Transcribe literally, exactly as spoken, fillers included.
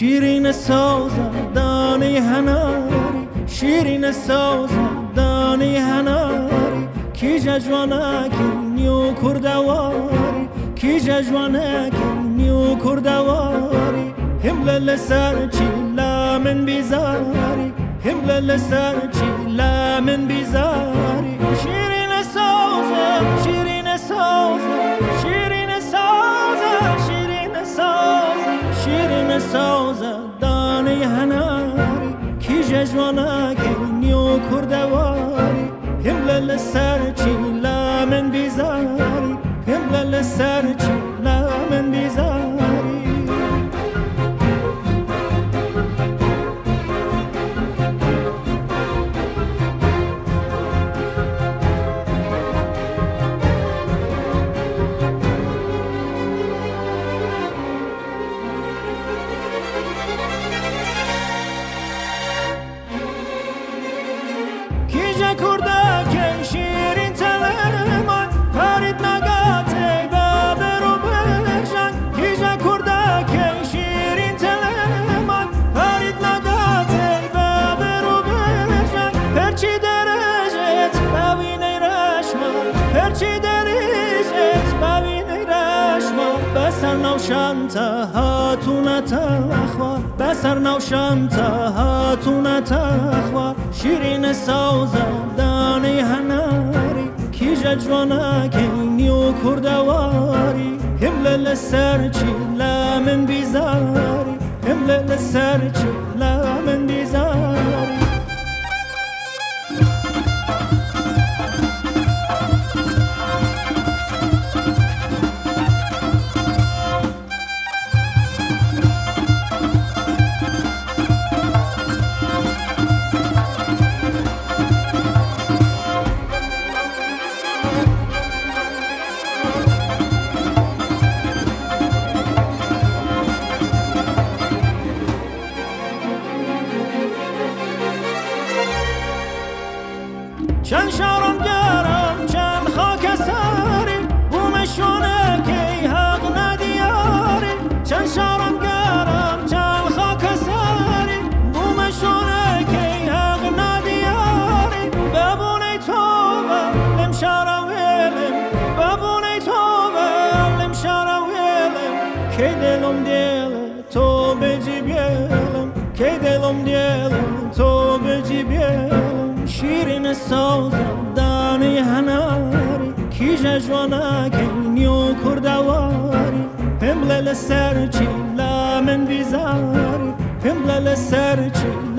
شیرین سازم دانه هناری شیرین سازم دانه هناری کی جوانه کی نیو کردواری کی جوانه کی نیو کردواری همله لسر چی لامن بیزاری همله لسر چی لامن بیزاری شیرین سازم شیرین سازم شیرین سازم شیرین سازم شیرین سازم دانه هناری کی جوانه کی نیو کردواری همله لسر چی لامن بیزاری همله لسر چی لامن بیزاری کرده که شیرین تلمان پرید نگاته بابر و برجن کیجا کرده که شیرین تلمان پرید نگاته بابر و برجن پرچی درجت ببینی رشمان پرچی درجت ببینی رشمان بسر نوشم تا هاتون تخوا بسر نوشم تا هاتون تخوا شیرین سازم دانه هناری کی جوانه کی نیو کردواری همله لسر چی لامن بیزاری همله لسر چی لامن بیزاری چند شارم گرم چند خاک ساری بومشونه که حق ندیاری چند شارم گرم چند خاک ساری بومشونه که حق ندیاری ببونه توبه لم شارا ویلم ببونه توبه لم شارا ویلم که دلم دل تو بجی بیلم که دلم دل تو بجی بیلم شیرین سازم دانه هناری کی جوانه کی نیو کردواری همله لسر چی لامن بیزاری همله لسر چی